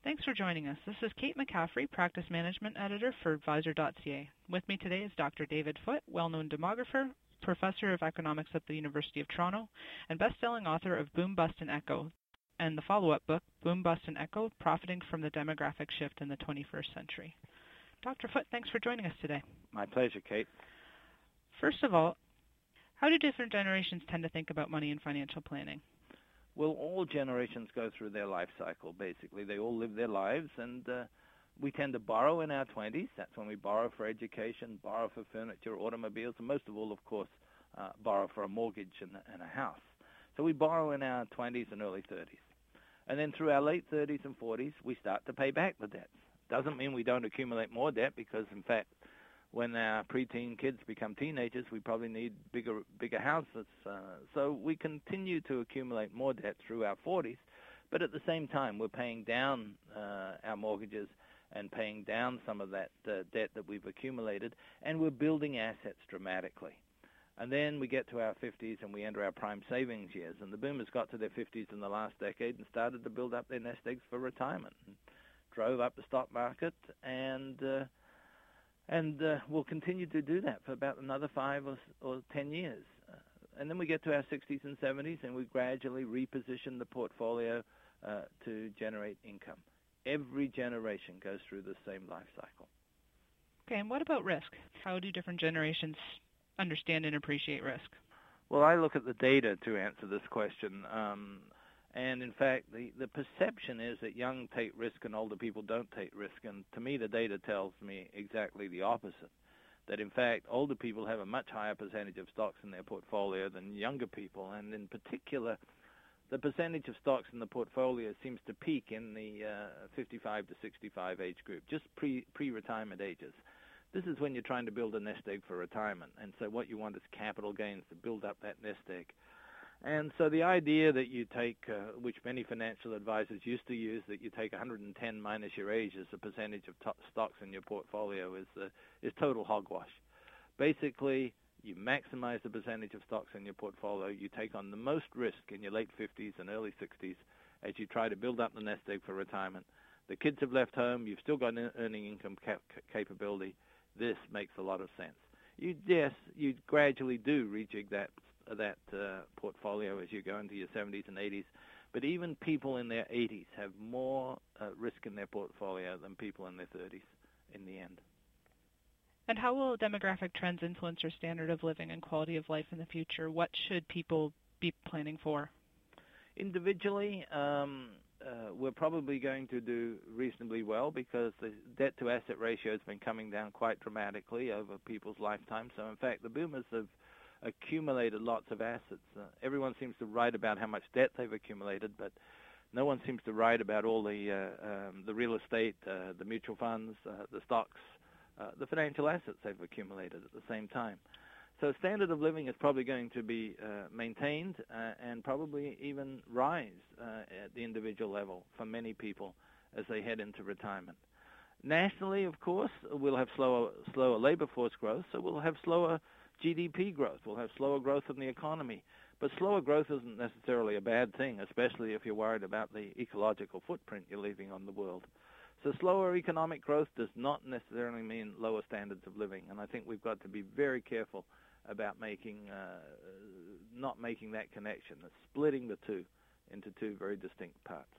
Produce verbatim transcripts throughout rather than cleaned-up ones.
Thanks for joining us. This is Kate McCaffrey, Practice Management Editor for Advisor dot C A. With me today is Doctor David Foote, well-known demographer, Professor of Economics at the University of Toronto, and best-selling author of Boom, Bust, and Echo, and the follow-up book, Boom, Bust, and Echo, Profiting from the Demographic Shift in the twenty-first Century. Doctor Foote, thanks for joining us today. My pleasure, Kate. First of all, how do different generations tend to think about money and financial planning? Well, all generations go through their life cycle, basically. They all live their lives, and uh, we tend to borrow in our twenties. That's when we borrow for education, borrow for furniture, automobiles, and most of all, of course, uh, borrow for a mortgage and, and a house. So we borrow in our twenties and early thirties. And then through our late thirties and forties, we start to pay back the debts. Doesn't mean we don't accumulate more debt, because, in fact, when our preteen kids become teenagers, we probably need bigger bigger houses. Uh, so we continue to accumulate more debt through our forties, but at the same time, we're paying down uh, our mortgages and paying down some of that uh, debt that we've accumulated, and we're building assets dramatically. And then we get to our fifties and we enter our prime savings years, and the boomers got to their fifties in the last decade and started to build up their nest eggs for retirement, and drove up the stock market, and uh, And uh, we'll continue to do that for about another five or, or ten years. Uh, and then we get to our sixties and seventies, and we gradually reposition the portfolio uh, to generate income. Every generation goes through the same life cycle. Okay, and what about risk? How do different generations understand and appreciate risk? Well, I look at the data to answer this question. Um, And, in fact, the, the perception is that young take risk and older people don't take risk. And to me, the data tells me exactly the opposite, that, in fact, older people have a much higher percentage of stocks in their portfolio than younger people. And, in particular, the percentage of stocks in the portfolio seems to peak in the uh, fifty-five to sixty-five age group, just pre, pre-retirement ages. This is when you're trying to build a nest egg for retirement. And so what you want is capital gains to build up that nest egg. And so the idea that you take, uh, which many financial advisors used to use, that you take one hundred ten minus your age as a percentage of top stocks in your portfolio is uh, is total hogwash. Basically, you maximize the percentage of stocks in your portfolio. You take on the most risk in your late fifties and early sixties as you try to build up the nest egg for retirement. The kids have left home. You've still got an earning income cap- capability. This makes a lot of sense. You yes, you gradually do rejig that that uh, portfolio as you go into your seventies and eighties. But even people in their eighties have more uh, risk in their portfolio than people in their thirties in the end. And how will demographic trends influence your standard of living and quality of life in the future? What should people be planning for? Individually, um, uh, we're probably going to do reasonably well, because the debt-to-asset ratio has been coming down quite dramatically over people's lifetime. So, in fact, the boomers have accumulated lots of assets. Uh, everyone seems to write about how much debt they've accumulated, but no one seems to write about all the uh, um, the real estate, uh, the mutual funds, uh, the stocks, uh, the financial assets they've accumulated at the same time. So standard of living is probably going to be uh, maintained uh, and probably even rise uh, at the individual level for many people as they head into retirement. Nationally, of course, we'll have slower slower labor force growth, so we'll have slower G D P growth. We'll have slower growth in the economy. But slower growth isn't necessarily a bad thing, especially if you're worried about the ecological footprint you're leaving on the world. So slower economic growth does not necessarily mean lower standards of living, and I think we've got to be very careful about making uh, not making that connection, splitting the two into two very distinct parts.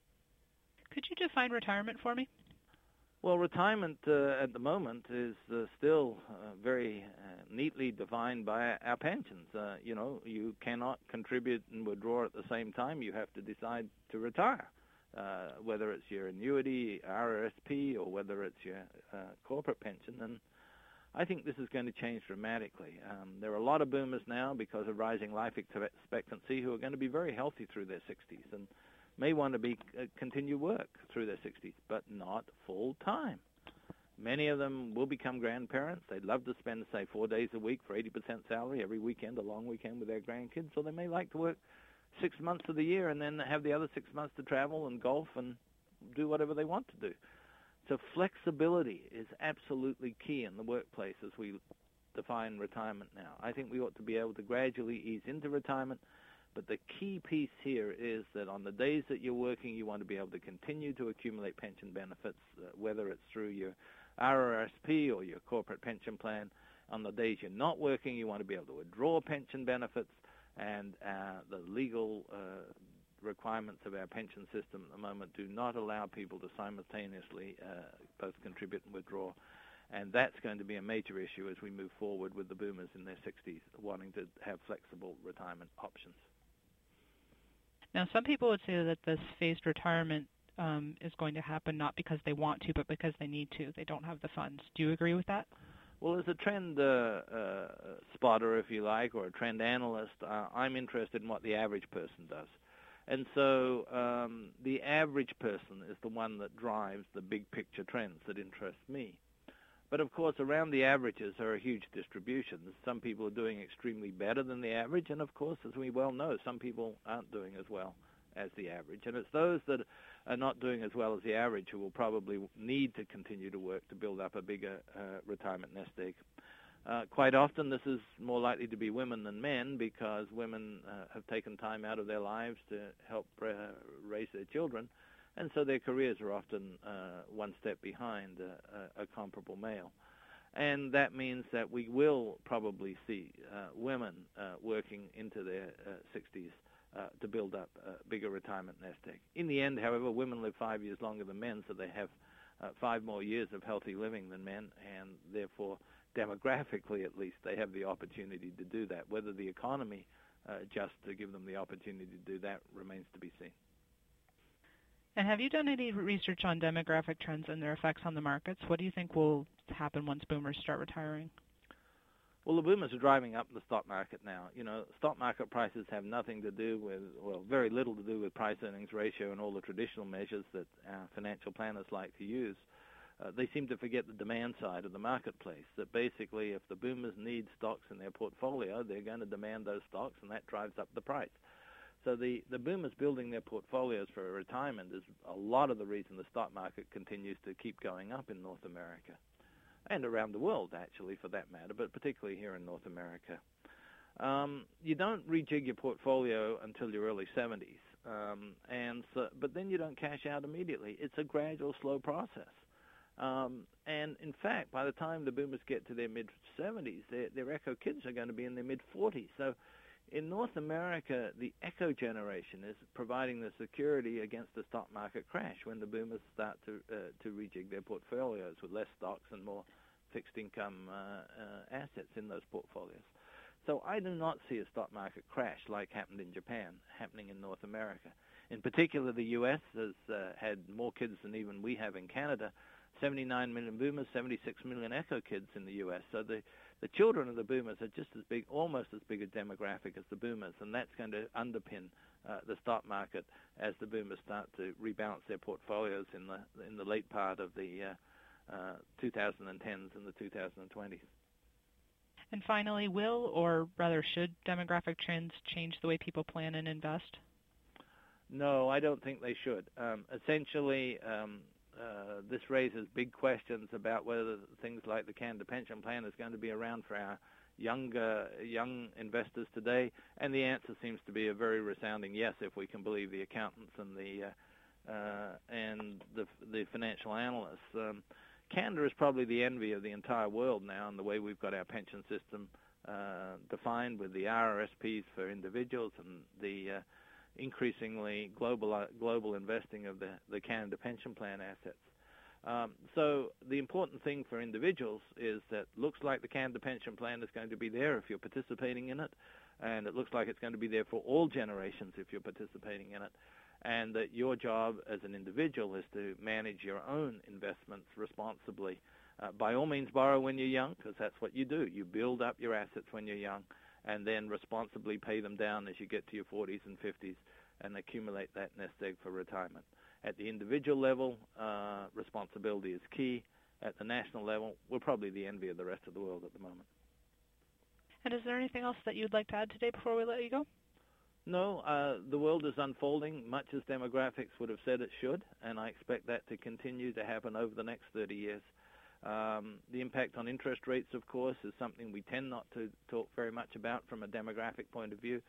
Could you define retirement for me? Well, retirement uh, at the moment is uh, still uh, very uh, neatly defined by our pensions. Uh, you know, you cannot contribute and withdraw at the same time. You have to decide to retire, uh, whether it's your annuity, R R S P, or whether it's your uh, corporate pension. And I think this is going to change dramatically. Um, there are a lot of boomers now, because of rising life expectancy, who are going to be very healthy through their sixties and may want to be uh, continue work through their sixties, but not full time. Many of them will become grandparents. They'd love to spend, say, four days a week for eighty percent salary every weekend, a long weekend with their grandkids, so they may like to work six months of the year and then have the other six months to travel and golf and do whatever they want to do. So flexibility is absolutely key in the workplace as we define retirement now. I think we ought to be able to gradually ease into retirement, But the key piece here is that on the days that you're working, you want to be able to continue to accumulate pension benefits, uh, whether it's through your R R S P or your corporate pension plan. On the days you're not working, you want to be able to withdraw pension benefits, and uh, the legal uh, requirements of our pension system at the moment do not allow people to simultaneously uh, both contribute and withdraw. And that's going to be a major issue as we move forward with the boomers in their sixties wanting to have flexible retirement options. Now, some people would say that this phased retirement um, is going to happen not because they want to, but because they need to. They don't have the funds. Do you agree with that? Well, as a trend uh, uh, spotter, if you like, or a trend analyst, uh, I'm interested in what the average person does. And so um, the average person is the one that drives the big picture trends that interest me. But of course, around the averages are a huge distribution. Some people are doing extremely better than the average, and of course, as we well know, some people aren't doing as well as the average. And it's those that are not doing as well as the average who will probably need to continue to work to build up a bigger uh, retirement nest egg. Uh, quite often, this is more likely to be women than men because women uh, have taken time out of their lives to help uh, raise their children, and so their careers are often uh, one step behind a, a comparable male. And that means that we will probably see uh, women uh, working into their uh, sixties uh, to build up a bigger retirement nest egg. In the end, however, women live five years longer than men, so they have uh, five more years of healthy living than men, and therefore, demographically at least, they have the opportunity to do that. Whether the economy uh, adjusts to give them the opportunity to do that remains to be seen. And have you done any research on demographic trends and their effects on the markets? What do you think will happen once boomers start retiring? Well, the boomers are driving up the stock market now. You know, stock market prices have nothing to do with, well, very little to do with price-earnings ratio and all the traditional measures that our financial planners like to use. Uh, they seem to forget the demand side of the marketplace, that basically if the boomers need stocks in their portfolio, they're going to demand those stocks, and that drives up the price. So the, the boomers building their portfolios for retirement is a lot of the reason the stock market continues to keep going up in North America, and around the world, actually, for that matter, but particularly here in North America. Um, you don't rejig your portfolio until your early seventies, um, and so, but then you don't cash out immediately. It's a gradual, slow process. Um, and in fact, by the time the boomers get to their mid-seventies, their, their echo kids are going to be in their mid-forties. So in North America, the echo generation is providing the security against the stock market crash when the boomers start to uh, to rejig their portfolios with less stocks and more fixed income uh, uh, assets in those portfolios. So I do not see a stock market crash like happened in Japan happening in North America. In particular, the U S has uh, had more kids than even we have in Canada. seventy-nine million boomers, seventy-six million echo kids in the U S. So the, the children of the boomers are just as big, almost as big a demographic as the boomers, and that's going to underpin uh, the stock market as the boomers start to rebalance their portfolios in the in the late part of the uh, uh, twenty tens and the twenty twenties. And finally, will or rather should demographic trends change the way people plan and invest? No, I don't think they should. Um, essentially, um, Uh, this raises big questions about whether things like the Canada Pension Plan is going to be around for our younger young investors today, and the answer seems to be a very resounding yes, if we can believe the accountants and the uh, uh, and the the financial analysts. Um, Canada is probably the envy of the entire world now in the way we've got our pension system uh, defined with the R R S Ps for individuals and the uh, increasingly global uh, global investing of the, the Canada Pension Plan assets. Um, so the important thing for individuals is that looks like the Canada Pension Plan is going to be there if you're participating in it, and it looks like it's going to be there for all generations if you're participating in it, and that your job as an individual is to manage your own investments responsibly. Uh, by all means, borrow when you're young, because that's what you do. You build up your assets when you're young, and then responsibly pay them down as you get to your forties and fifties and accumulate that nest egg for retirement. At the individual level, uh, responsibility is key. At the national level, we're probably the envy of the rest of the world at the moment. And is there anything else that you'd like to add today before we let you go? No, uh, the world is unfolding much as demographics would have said it should, and I expect that to continue to happen over the next thirty years. Um, the impact on interest rates, of course, is something we tend not to talk very much about from a demographic point of view,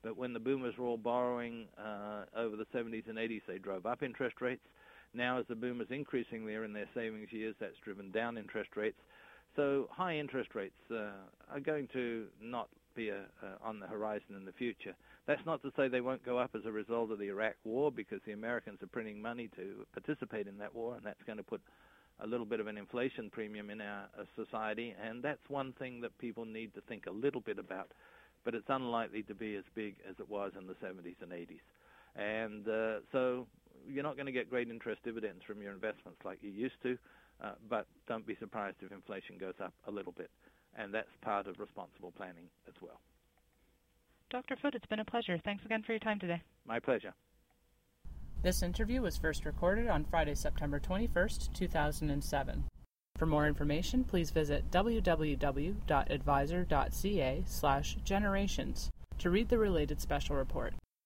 But when the boomers were all borrowing uh, over the seventies and eighties, they drove up interest rates. Now, as the boomers increasingly are in their savings years, that's driven down interest rates. So high interest rates uh, are going to not be a, uh, on the horizon in the future. That's not to say they won't go up as a result of the Iraq war, because the Americans are printing money to participate in that war, and that's going to put a little bit of an inflation premium in our uh, society, and that's one thing that people need to think a little bit about. But it's unlikely to be as big as it was in the seventies and eighties. And uh, so you're not going to get great interest dividends from your investments like you used to, uh, but don't be surprised if inflation goes up a little bit. And that's part of responsible planning as well. Doctor Foote, it's been a pleasure. Thanks again for your time today. My pleasure. This interview was first recorded on Friday, September twenty-first, two thousand seven. For more information, please visit w w w dot advisor dot c a slash generations to read the related special report.